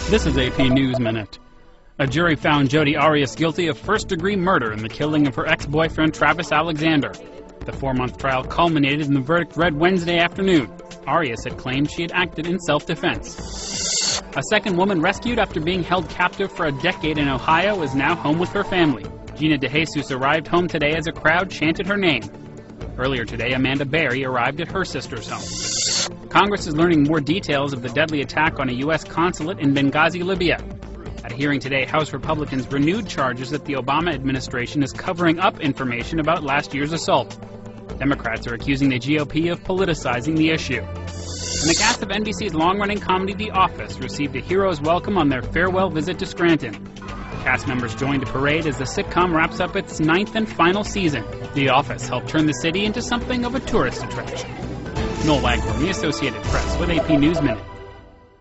This is AP News Minute. A jury found Jodi Arias guilty of first-degree murder in the killing of her ex-boyfriend Travis Alexander. The 4-month trial culminated in the verdict read Wednesday afternoon. Arias had claimed she had acted in self-defense. A second woman rescued after being held captive for a decade in Ohio is now home with her family. Gina DeJesus arrived home today as a crowd chanted her name. Earlier today, Amanda Berry arrived at her sister's home. Congress is learning more details of the deadly attack on a U.S. consulate in Benghazi, Libya. At a hearing today, House Republicans renewed charges that the Obama administration is covering up information about last year's assault. Democrats are accusing the GOP of politicizing the issue. And the cast of NBC's long-running comedy The Office received a hero's welcome on their farewell visit to Scranton. Cast members joined a parade as the sitcom wraps up its 9th and final season. The Office helped turn the city into something of a tourist attraction. Noel Waghorn, The Associated Press, with AP News Minute.